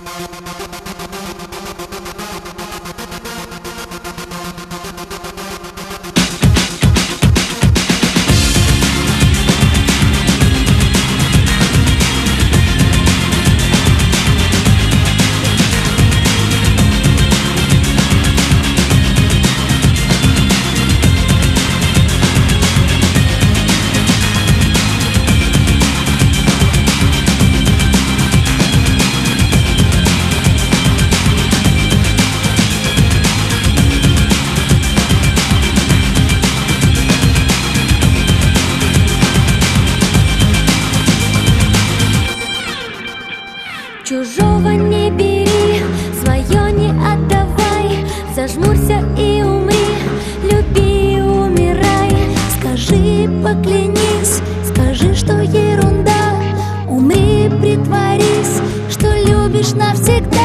Чужого не бери, свое не отдавай. Зажмурься и умри, люби и умирай. Скажи, поклянись, скажи, что ерунда. Умри, притворись, что любишь навсегда.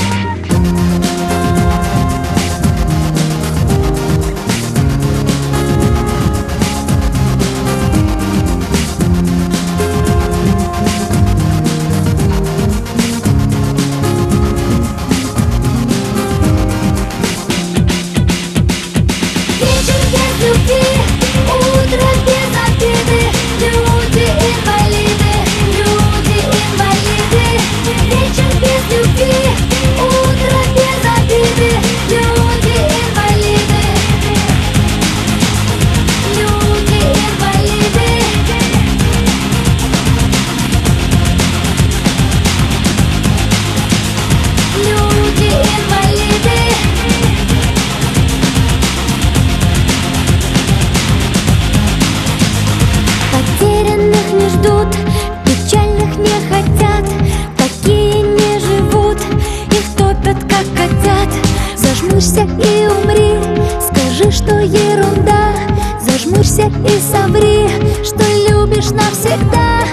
Утро без обиды, люди-инвалиды, люди-инвалиды. Вечер без любви, утро без обиды, люди-инвалиды, люди-инвалиды. Люди-инвалиды. Потерянных не ждут, печальных не хотят, такие не живут, их топят как котят. Зажмурься и умри, скажи, что ерунда. Зажмурься и соври, что любишь навсегда.